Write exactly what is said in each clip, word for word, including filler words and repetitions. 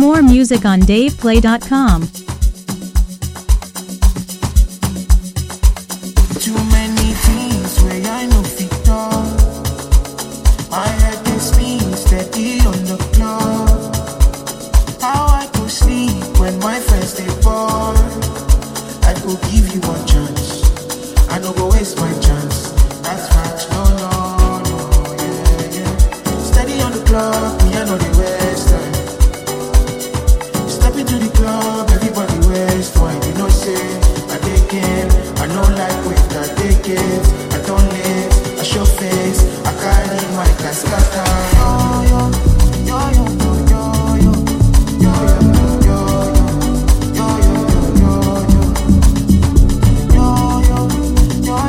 More music on dave play dot com. Too many things where I know fit talk. My head is spin steady on the floor. How I go sleep when my friends they fall. I go give you one chance. I no go waste my chance. That's facts. No, no, no, yeah, yeah. Steady on the clock, me I know the waste time. Step into the club, everybody waste wine. You know say I take it. I know like wait, I take it. I don't live, I show face. I carry my cascata. Yo, yo, yo, yo, yo, yo, yo, yo, yo, yo, yo, yo, yo,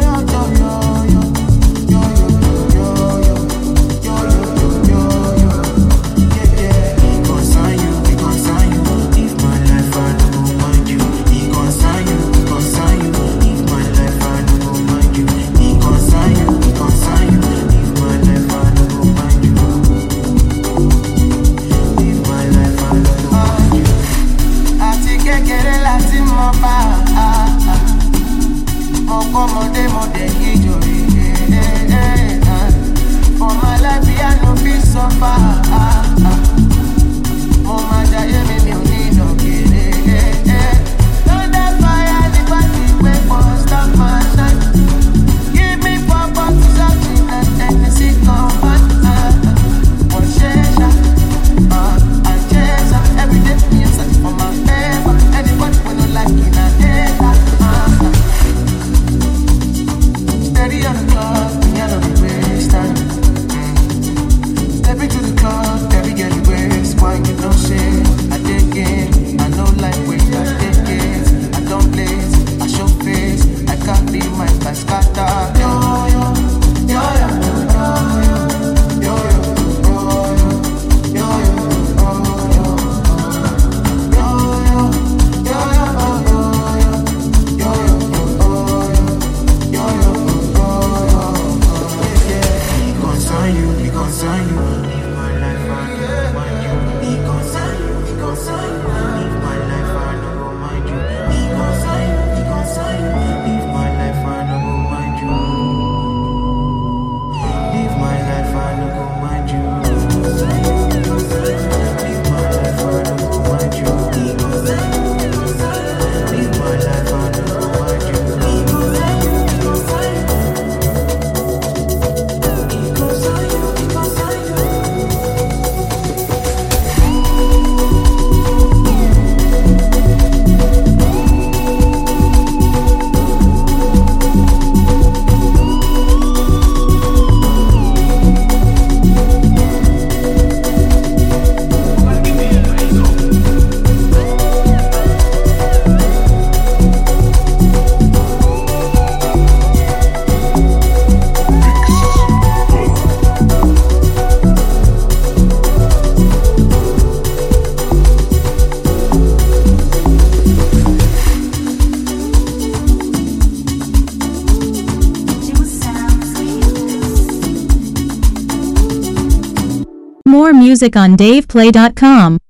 More music on dave play dot com.